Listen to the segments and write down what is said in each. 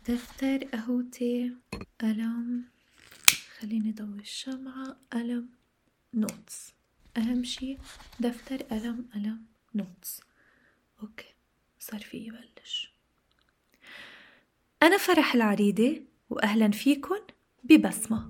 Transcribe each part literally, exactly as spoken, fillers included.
دفتر قهوتي، قلم، خليني ضوي الشمعة، قلم، نوتس. أهم شي دفتر، قلم، قلم، نوتس. أوكي، صار في يبلش. أنا فرح العريدة وأهلا فيكن ببسمة.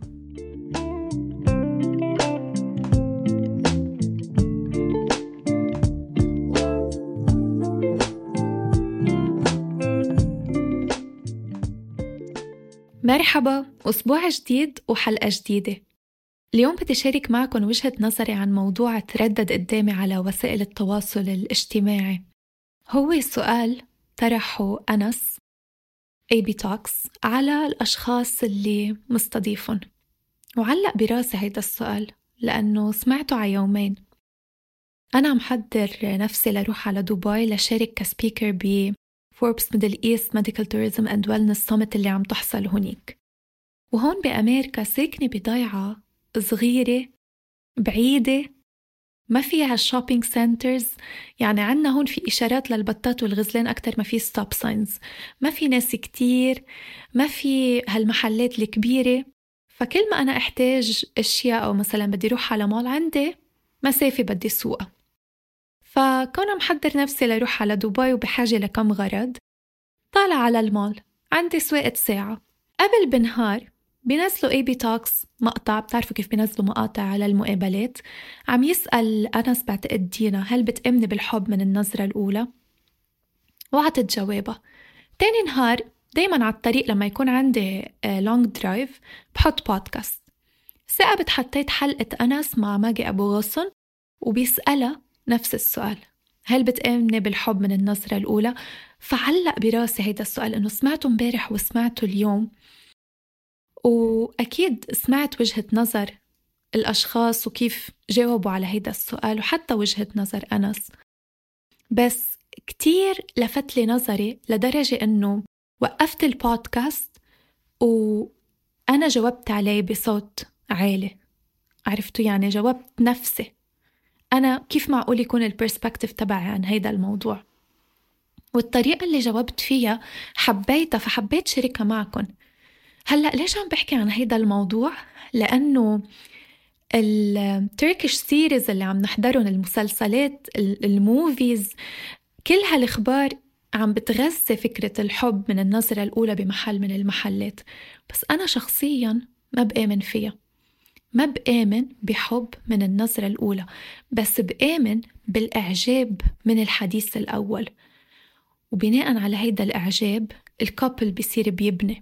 مرحبا، أسبوع جديد وحلقة جديدة. اليوم بدي شارك معكم وجهة نظري عن موضوع تردد قدامي على وسائل التواصل الاجتماعي. هو سؤال طرحه أنس إيه بي توكس على الأشخاص اللي مستضيفهم، وعلق براسي هيدا السؤال لأنه سمعته على يومين. أنا محضر نفسي لروح على دبي لشارك كسبيكر ب Forbes Middle East Medical Tourism and Wellness Summit اللي عم تحصل هونيك. وهون بأمريكا ساكنة بضيعة صغيرة بعيدة ما فيها shopping centers، يعني عنا هون في إشارات للبطات والغزلان أكتر ما في stop signs، ما في ناس كتير، ما في هالمحلات الكبيرة. فكل ما أنا أحتاج أشياء أو مثلا بدي روح على مول عندي مسافة بدي سوقها. فكون محضر نفسي لروح على دبي وبحاجة لكم غرض، طالع على المول عندي سواقة ساعة. قبل بنهار بينزلوا إيه بي توكس مقطع، بتعرفوا كيف بينزلوا مقاطع على المقابلات، عم يسأل أنس بعتقد دينا هل بتأمني بالحب من النظرة الأولى؟ وعطت جوابها. تاني نهار دايما على الطريق لما يكون عندي لونج درايف بحط بودكاست. ثقبت حطيت حلقة أنس مع ماجي أبو غصن وبيسألها نفس السؤال، هل بتأمني بالحب من النظرة الأولى؟ فعلق براسي هيدا السؤال إنه سمعته مبارح وسمعته اليوم، وأكيد سمعت وجهة نظر الأشخاص وكيف جاوبوا على هيدا السؤال وحتى وجهة نظر أنس. بس كتير لفت لي نظري لدرجة إنه وقفت البودكاست وأنا جاوبت عليه بصوت عالي. عرفتوا يعني جاوبت نفسي أنا كيف معقول يكون البرسبكتيف تبعي عن هيدا الموضوع، والطريقة اللي جاوبت فيها حبيتها فحبيت شاركها معكم. هلأ ليش عم بحكي عن هيدا الموضوع؟ لأنه التركيش سيريز اللي عم نحضرهم، المسلسلات، الموفيز، كل هالإخبار عم بتغذي فكرة الحب من النظرة الأولى بمحل من المحلات. بس أنا شخصياً ما بآمن فيها، ما بآمن بحب من النظرة الأولى، بس بآمن بالإعجاب من الحديث الأول، وبناء على هيدا الإعجاب الكابل بيصير بيبني.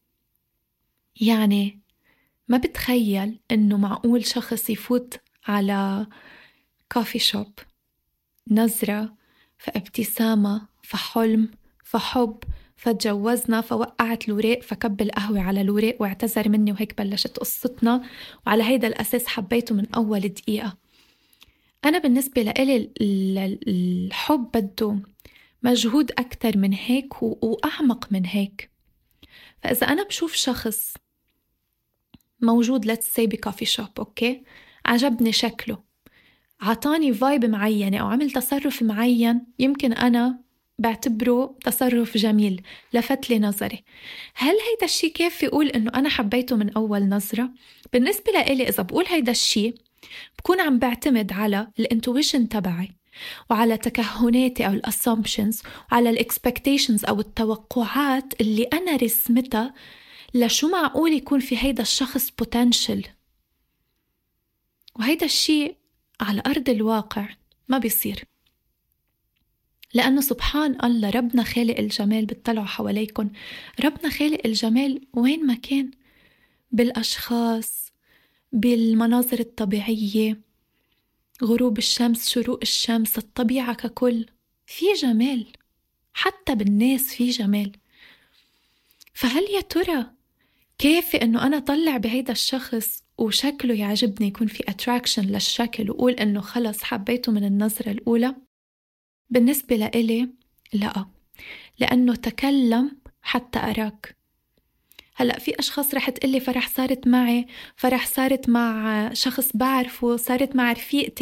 يعني ما بتخيل إنه معقول شخص يفوت على كافي شوب، نظرة فابتسامة فحلم فحب فتجوزنا فوقعت الوراق فكب القهوة على الوراق واعتذر مني وهيك بلشت قصتنا، وعلى هيدا الأساس حبيته من أول دقيقة. أنا بالنسبة لإلي الحب بده مجهود أكتر من هيك وأعمق من هيك. فإذا أنا بشوف شخص موجود let's say بكافي شوب، أوكي، عجبني شكله، عطاني فايب معينة أو عمل تصرف معين يمكن أنا بعتبره تصرف جميل لفت لي نظري، هل هيدا الشي كيف يقول إنه أنا حبيته من أول نظرة؟ بالنسبة لإلي إذا بقول هيدا الشي بكون عم بعتمد على الانتويشن تبعي وعلى تكهناتي أو الاسامبشنز وعلى الاكسبكتيشنز أو التوقعات اللي أنا رسمتها لشو معقول يكون في هيدا الشخص potential. وهيدا الشيء على أرض الواقع ما بيصير، لأنه سبحان الله ربنا خالق الجمال. بتطلعوا حواليكم ربنا خالق الجمال وين ما كان، بالأشخاص، بالمناظر الطبيعية، غروب الشمس، شروق الشمس، الطبيعة ككل في جمال، حتى بالناس في جمال. فهل يا ترى كيف إنه أنا طلع بهيدا الشخص وشكله يعجبني، يكون في attraction للشكل وقول إنه خلص حبيته من النظرة الأولى؟ بالنسبة لإلي لا، لأنه تكلم حتى أراك. هلأ في أشخاص رح تقلي فرح صارت معي، فرح صارت مع شخص بعرفه، صارت مع رفيقتي،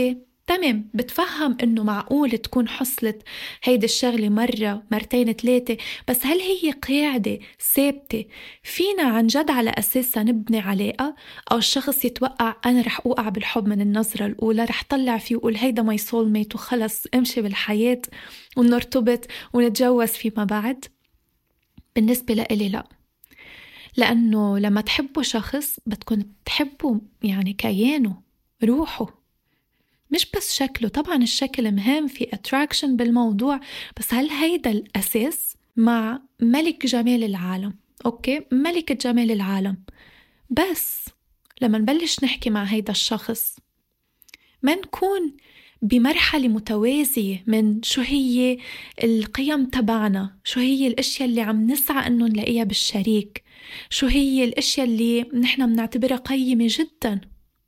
تمام، بتفهم إنه معقول تكون حصلت هيدي الشغلة مرة مرتين ثلاثة، بس هل هي قاعدة ثابتة فينا عن جد على أساسها نبني علاقة؟ أو الشخص يتوقع أنا رح أوقع بالحب من النظرة الأولى، رح طلع فيه وقول هيدا ماي سول ميت وخلص امشي بالحياة ونرتبط ونتجوز فيما بعد؟ بالنسبة لإلي لا، لأنه لما تحبوا شخص بدكم تحبوا يعني كيانه، روحه، مش بس شكله. طبعا الشكل مهم، في attraction بالموضوع، بس هل هيدا الأساس؟ مع ملك جمال العالم، أوكي، ملكة جمال العالم، بس لما نبلش نحكي مع هيدا الشخص ما نكون بمرحلة متوازية من شو هي القيم تبعنا، شو هي الاشياء اللي عم نسعى انه نلاقيها بالشريك، شو هي الاشياء اللي نحن بنعتبرها قيمة جدا.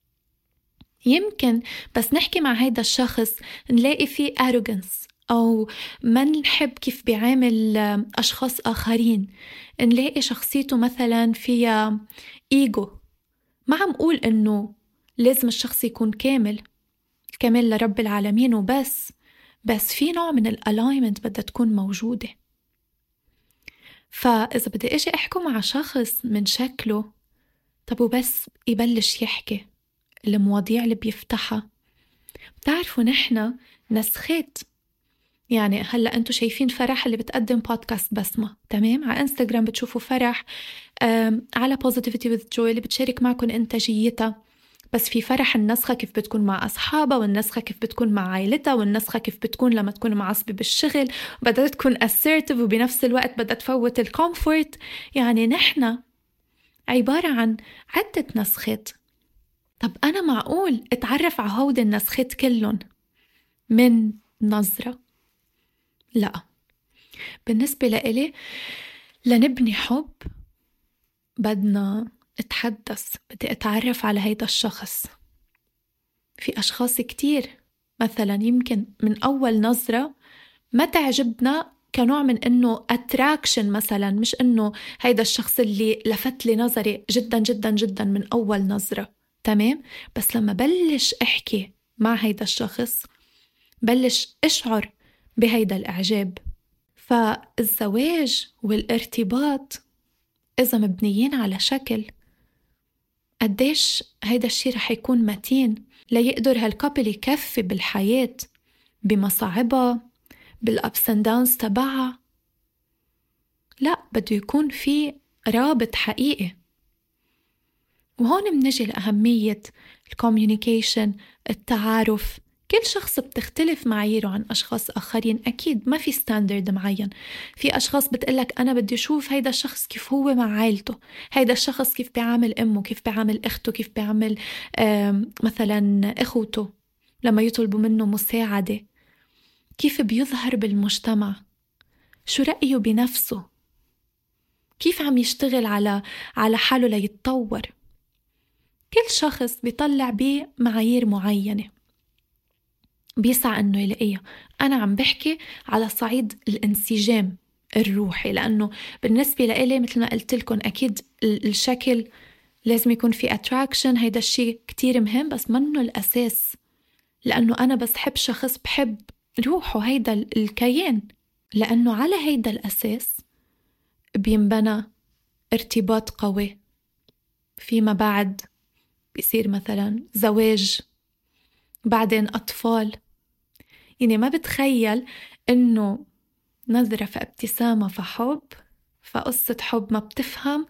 يمكن بس نحكي مع هيدا الشخص نلاقي فيه arrogance، أو ما نحب كيف بيعامل أشخاص آخرين، نلاقي شخصيته مثلا فيها إيجو. ما عم قول إنه لازم الشخص يكون كامل، الكمال لرب العالمين وبس، بس في نوع من الألاينمنت بدها تكون موجودة. فإذا بدي أجي أحكي مع شخص من شكله، طب وبس يبلش يحكي المواضيع اللي بيفتحها، بتعرفوا نحن نسخات. يعني هلأ أنتوا شايفين فرح اللي بتقدم بودكاست بسمة، تمام؟ على إنستغرام بتشوفوا فرح، على Positivity with Joy اللي بتشارك معكم إنتاجيتها. بس في فرح النسخة كيف بتكون مع أصحابها، والنسخة كيف بتكون مع عائلتها، والنسخة كيف بتكون لما تكون معصبة بالشغل بدها تكون assertive، وبنفس الوقت بدها تفوت الكومفورت. يعني نحن عبارة عن عدة نسخات. طب أنا معقول أتعرف على هود النسخات كلهم من نظرة؟ لا. بالنسبة لإلي لنبني حب بدنا اتحدث، بدي أتعرف على هيدا الشخص. في أشخاص كتير مثلا يمكن من أول نظرة ما تعجبنا كنوع من إنه attraction مثلا، مش إنه هيدا الشخص اللي لفت لي نظري جدا جدا جدا من أول نظرة، تمام؟ بس لما بلش أحكي مع هيدا الشخص بلش أشعر بهيدا الإعجاب. فالزواج والارتباط إذا مبنيين على شكل، قديش هيدا الشي رح يكون متين ليقدر هالكابل يكفي بالحياة بمصاعبها بالأبس اند داونز تبعها؟ لا، بده يكون في رابط حقيقي. وهون منجي لأهمية الكوميونيكيشن، التعارف. كل شخص بتختلف معاييره عن أشخاص آخرين، أكيد ما في ستاندرد معين. في أشخاص بتقلك أنا بدي أشوف هيدا الشخص كيف هو مع عائلته، هيدا الشخص كيف بيعامل أمه، كيف بيعامل أخته، كيف بيعامل مثلا إخوته لما يطلبوا منه مساعدة، كيف بيظهر بالمجتمع، شو رأيه بنفسه، كيف عم يشتغل على على حاله ليتطور. كل شخص بيطلع بمعايير معينة بيسعى أنه يلاقيها. أنا عم بحكي على صعيد الانسجام الروحي، لأنه بالنسبة لإلي مثل ما قلت لكم أكيد الشكل لازم يكون في attraction، هيدا الشيء كتير مهم، بس منه الأساس. لأنه أنا بس حب شخص بحب روحه، هيدا الكيان، لأنه على هيدا الأساس بينبنى ارتباط قوي. فيما بعد بيصير مثلا زواج، بعدين أطفال. يعني ما بتخيل إنه نظرة فابتسامة فحب، فقصة حب ما بتفهم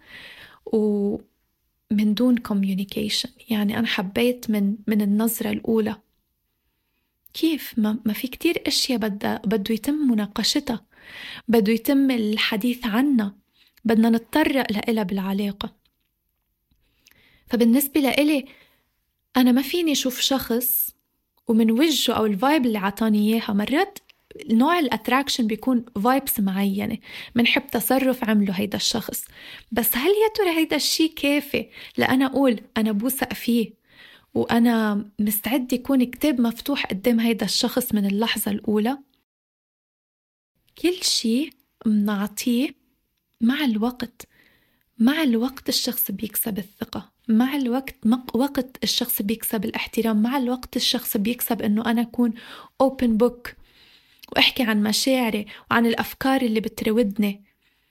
ومن دون communication. يعني أنا حبيت من من النظرة الأولى. كيف ما, ما في كتير أشياء بده بده يتم مناقشتها، بده يتم الحديث عنها، بدنا نتطرق لها بالعلاقة. فبالنسبة لإلي أنا ما فيني أشوف شخص ومن وجهه أو الفايب اللي عطاني إياها، مرات نوع الاتراكشن بيكون فايبس معينة، منحب تصرف عمله هيدا الشخص، بس هل يا ترى هيدا الشي كافي لأنا أقول أنا بوثق فيه وأنا مستعد يكون كتاب مفتوح قدام هيدا الشخص من اللحظة الأولى؟ كل شي منعطيه مع الوقت، مع الوقت الشخص بيكسب الثقة، مع الوقت مق وقت الشخص بيكسب الاحترام، مع الوقت الشخص بيكسب إنه أنا أكون open book وأحكي عن مشاعري وعن الأفكار اللي بتراودني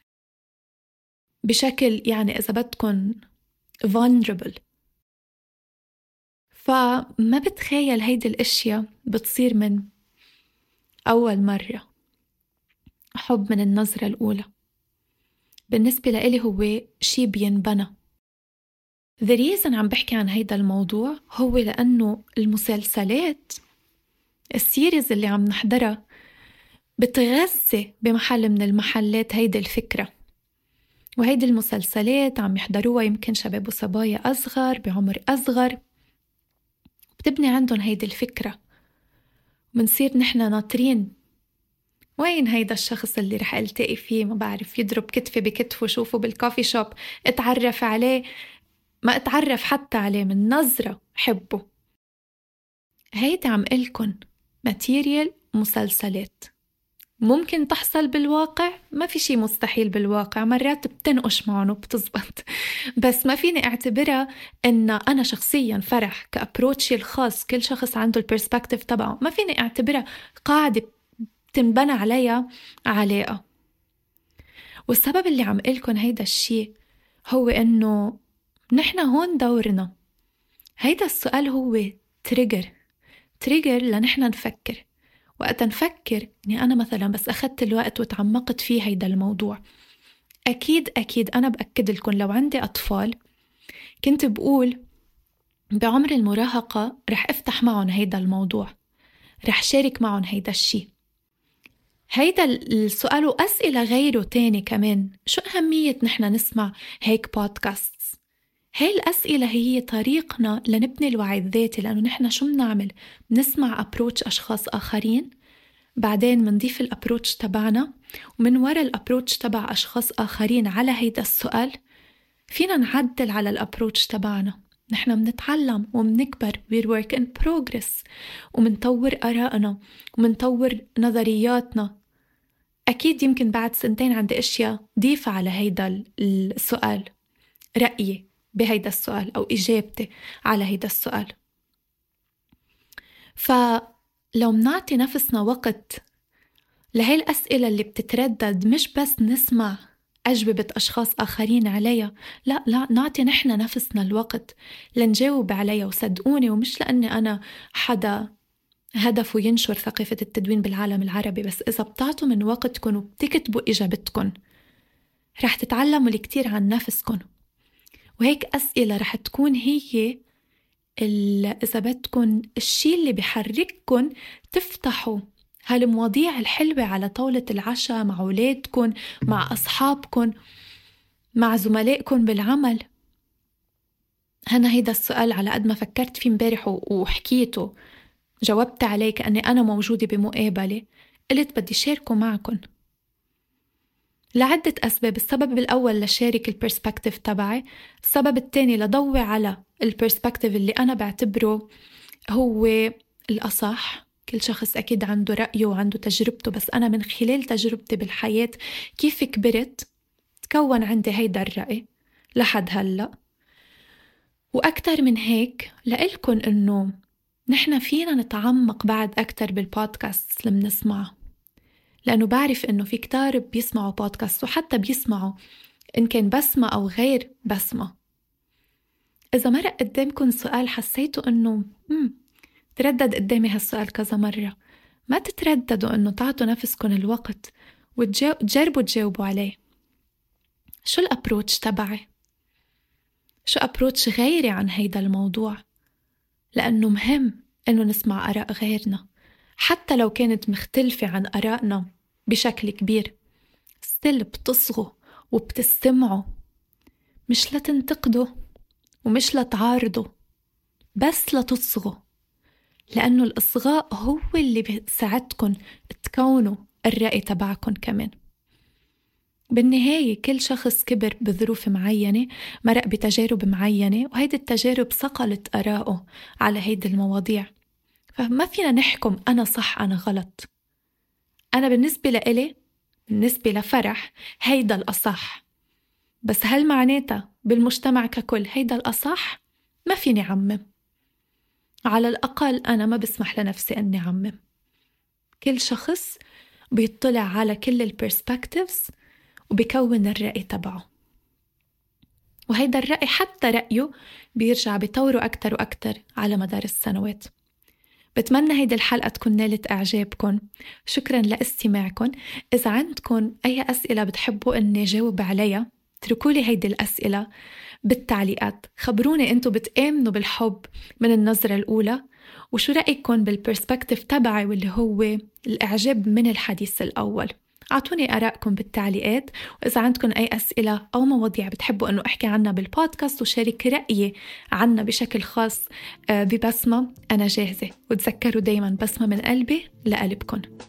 بشكل يعني إذا بدكن vulnerable. فما بتخيل هيدي الأشياء بتصير من أول مرة. حب من النظرة الأولى بالنسبة لإلي هو شي بينبنى. The reason عم بحكي عن هيدا الموضوع هو لأنه المسلسلات السيريز اللي عم نحضرها بتغذي بمحل من المحلات هيدا الفكرة، وهيدي المسلسلات عم يحضروها يمكن شباب وصبايا أصغر بعمر أصغر، بتبني عندهم هيدي الفكرة. منصير نحنا ناطرين وين هيدا الشخص اللي رح التقي فيه، ما بعرف، يضرب كتفي بكتفه، شوفه بالكافي شوب، اتعرف عليه، ما اتعرف حتى عليه من نظرة حبه. هيدا عم قلكن ماتيريال مسلسلات ممكن تحصل بالواقع، ما في شي مستحيل بالواقع، مرات بتنقش معهم وبتزبط، بس ما فيني اعتبرها ان انا شخصيا فرح كأبروتشي الخاص، كل شخص عنده البرسبكتيف تبعه، ما فيني اعتبرها قاعدة تنبنى عليها علاقة. والسبب اللي عم قلكن هيدا الشي هو انه نحنا هون دورنا. هيدا السؤال هو تريجر تريجر لنحنا نفكر. وقت نفكر اني انا مثلا بس اخدت الوقت وتعمقت فيه هيدا الموضوع، اكيد اكيد انا باكد لكم لو عندي اطفال كنت بقول بعمر المراهقة رح افتح معهم هيدا الموضوع، رح شارك معهم هيدا الشي. هيدا السؤال وأسئلة غيره تاني كمان، شو أهمية نحن نسمع هيك بودكاست؟ هاي الأسئلة هي طريقنا لنبني الوعي الذاتي، لأنه نحن شو منعمل؟ بنسمع أبروتش أشخاص آخرين، بعدين منضيف الأبروتش تبعنا، ومن وراء الأبروتش تبع أشخاص آخرين على هيدا السؤال فينا نعدل على الأبروتش تبعنا. نحن منتعلم ومنكبر، we're work in progress، ومنطور آرائنا ومنطور نظرياتنا. أكيد يمكن بعد سنتين عندي أشياء ضيفة على هيدا السؤال، رأيي بهيدا السؤال أو إجابتي على هيدا السؤال. فلو منعطي نفسنا وقت لهي الأسئلة اللي بتتردد، مش بس نسمع أجوبة أشخاص آخرين عليها، لا لا نعطي نحن نفسنا الوقت لنجاوب عليها. وصدقوني، ومش لأني أنا حدا هدفه ينشر ثقافة التدوين بالعالم العربي، بس إذا بتعطوا من وقتكم وبتكتبوا إجابتكم رح تتعلموا الكتير عن نفسكم. وهيك أسئلة رح تكون هي إذا بدكن الشي اللي بيحرككن تفتحوا هالمواضيع الحلوة على طاولة العشاء مع أولادكن، مع أصحابكن، مع زملائكن بالعمل. أنا هيدا السؤال على قد ما فكرت فيه مبارح وحكيته جاوبت عليه كأني أنا موجودة بمقابلة، قلت بدي شاركه معكن لعدة أسباب. السبب الأول لشارك البرسبكتيف تبعي، السبب الثاني لضوي على البرسبكتيف اللي أنا بعتبره هو الأصح. كل شخص أكيد عنده رأيه وعنده تجربته، بس أنا من خلال تجربتي بالحياة كيف كبرت تكون عندي هيدا الرأي لحد هلأ. وأكتر من هيك لقلكن إنه نحن فينا نتعمق بعد أكتر بالبودكاست اللي بنسمعه، لأنه بعرف إنه في كتار بيسمعوا بودكاست وحتى بيسمعوا إن كان بسمة أو غير بسمة. إذا مرق قدامكم سؤال حسيتوا إنه مم تردد قدامي هالسؤال كذا مرة، ما تترددوا إنه تعطوا نفسكم الوقت وتجربوا تجاوبوا عليه. شو الأبروتش تبعي؟ شو أبروتش غيري عن هيدا الموضوع؟ لأنه مهم إنه نسمع آراء غيرنا حتى لو كانت مختلفة عن آرائنا بشكل كبير. ستيل بتصغوا وبتستمعوا، مش لتنتقدوا ومش لتعارضوا، بس لتصغوا، لأنه الإصغاء هو اللي بيساعدكم تكونوا الرأي تبعكم كمان. بالنهاية كل شخص كبر بظروف معينة، مرق بتجارب معينة، وهيدي التجارب صقلت آراءه على هيدي المواضيع. فما فينا نحكم أنا صح أنا غلط. أنا بالنسبة لإلي، بالنسبة لفرح، هيدا الأصح. بس هل معناتها بالمجتمع ككل هيدا الأصح؟ ما فيني عمم. على الأقل أنا ما بسمح لنفسي أني عمم. كل شخص بيطلع على كل البرسبكتيفز وبيكون الرأي تبعه، وهيدا الرأي حتى رأيه بيرجع بيطوره أكتر وأكتر على مدار السنوات. بتمنى هيدي الحلقة تكون نالت إعجابكم. شكرا لاستماعكم. إذا عندكم أي أسئلة بتحبوا أني جاوب عليها اتركولي هيدي الأسئلة بالتعليقات. خبروني أنتوا بتآمنوا بالحب من النظرة الأولى، وشو رأيكم بالبرسبكتيف تبعي واللي هو الإعجاب من الحديث الأول. أعطوني آرائكم بالتعليقات، وإذا عندكم أي أسئلة أو مواضيع بتحبوا أنه أحكي عنها بالبودكاست وشارك رأيي عنها بشكل خاص ببسمة، أنا جاهزة. وتذكروا دايما بسمة من قلبي لقلبكم.